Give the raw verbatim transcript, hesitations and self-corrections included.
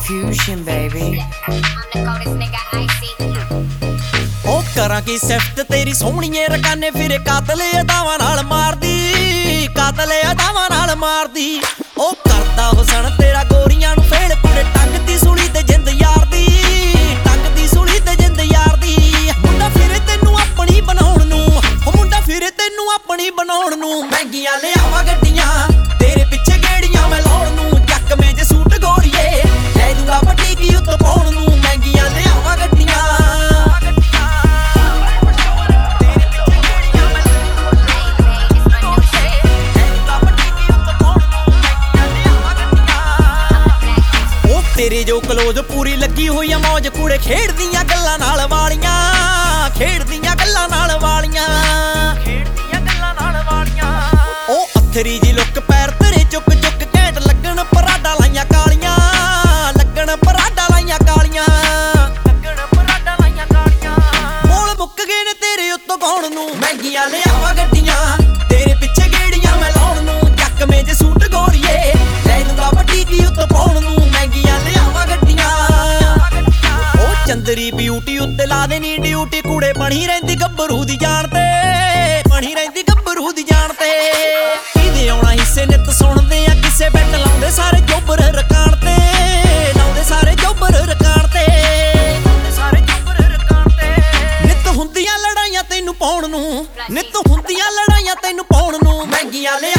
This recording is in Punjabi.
Fusion, baby. I'm the coldest nigga I see. ਉਹ ਕਰਾਂ ਕੀ ਸਿਫਤ ਤੇਰੀ ਸੋਹਣੀਏ ਰਕਾਨੇ ਫਿਰੇ ਕਾਤਲ ਅਦਾਵਾਂ ਨਾਲ ਮਾਰਦੀ ਕਾਤਲ ਅਦਾਵਾਂ ਨਾਲ ਮਾਰਦੀ ਉਹ ਕਰਦਾ ਹੁਸਨ ਤੇਰਾ ਗੋਰੀਆਂ ਨੂੰ ਫੇਲ ਕੁੜੇ ਟੰਗ ਦੀ ਸੂਲੀ ਤੇ ਜਿੰਦ ਯਾਰ ਦੀ ਟੰਗ ਦੀ ਸੂਲੀ ਤੇ ਜਿੰਦ ਯਾਰ ਦੀ ਮੁੰਡਾ ਫਿਰੇ ਤੈਨੂੰ ਆਪਣੀ ਬਣਾਉਣ ਨੂੰ ਉਹ ਮੁੰਡਾ ਫਿਰੇ ਤੈਨੂੰ ਆਪਣੀ ਬਣਾਉਣ ਨੂੰ ਮਹਿੰਗੀਆਂ ਲਿਆਵਾਂ ਗੱਡੀਆਂ ਤੇਰੇ ਪਿੱਛੇ ਗੇੜੀਆਂ ਮੈਂ ਲਾਉਣ ਨੂੰ ਚੱਕਵੇਂ ਜੇ ਸੂਟ ਗੋਰੀਏ ਲੈ ਦੂੰਗਾ ਪੱਟੀ ਕੀ ਉੱਤੋਂ ਪਾਉਣ ਨੂੰ ਮਹਿੰਗੀਆਂ ਲਿਆਵਾਂ ਗੱਡੀਆਂ ਤੇਰੇ ਜੋ ਕਲੋਜ਼ ਪੂਰੀ ਲੱਗੀ ਹੋਈ ਆ ਮੌਜ ਕੂੜੇ ਖੇਡਦੀਆਂ ਗੱਲਾਂ ਨਾਲ ਵਾਲੀਆਂ ਖੇਡਦੀਆਂ ਗੱਲਾਂ ਨਾਲ ਵਾਲੀਆਂ ਖੇਡਦੀਆਂ ਗੱਲਾਂ ਨਾਲ ਵਾਲੀਆਂ ਉਹ ਅਥਰੀ ਜੀ ਲੁੱਕ ਪੈਰ ਤੇਰੇ ਚੁੱਕ ਚੁੱਕ ਘੈਂਟ ਲੱਗਣ ਪਰਾਡਾ ਲਾਈਆਂ ਕਾਲੀਆਂ ਲੱਗਣ ਪਰਾਡਾ ਲਾਈਆਂ ਕਾਲੀਆਂ ਲੱਗਣ ਪਰਾਡਾ ਲਾਈਆਂ ਕਾਲੀਆਂ ਮੋਲ ਮੁੱਕ ਗਏ ਨੇ ਤੇਰੇ ਉੱਤੋਂ ਗਾਉਣ ਨੂੰ ਮਹਿੰਗੀਆਂ ਲਿਆਵਾਂ ਗੱਡੀਆਂ ਤੇਰੇ ਪਿੱਛੇ ਗੇੜੀਆਂ ਮੈਂ ਲਾਉਣ ਨੂੰ ਚੱਕਵੇਂ ਜੇ ਸੂਟ ਗੋਰੀਏ ਲੈ ਦੂੰਗਾ ਵੱਡੀ ਕੀ ਉੱਤੋਂ ਪਾਉਣ ਨੂੰ ਮਹਿੰਗੀਆਂ ਲਿਆਵਾਂ ਗੱਡੀਆਂ ਉਹ ਚੰਦਰੀ ਬਿਊਟੀ ਉੱਤੇ ਲਾ ਦੇਣੀ ਡਿਊਟੀ ਕੁੜੇ ਬਣੀ ਰਹਿੰਦੀ ਗੱਭਰੂ ਦੀ ਜਾਨ ਤੇ ਬਣੀ ਰਹਿੰਦੀ ਗੱਭਰੂ ਦੀ ਜਾਨ ਤੇ ਇਹਦੇ ਆਉਣਾ ਹਿੱਸੇ ਨਿੱਤ ਸੁਣਦੇ ਆ ਕਿਸੇ ਬੈਠ ਲਾਉਂਦੇ ਸਾਰੇ ਜੋਬਰ ਰਕਾਨ ਤੇ ਲਾਉਂਦੇ ਸਾਰੇ ਜੋਬਰ ਰਕਾਨ ਤੇ ਲਾਉਂਦੇ ਸਾਰੇ ਜੋਬਰ ਰਕਾਨ ਤੇ ਨਿੱਤ ਹੁੰਦੀਆਂ ਲੜਾਈਆਂ ਤੈਨੂੰ ਪਾਉਣ ਨੂੰ ਨਿੱਤ ਹੁੰਦੀਆਂ ਲੜਾਈਆਂ ਤੈਨੂੰ ਪਾਉਣ ਨੂੰ ਮਹਿੰਗੀਆਂ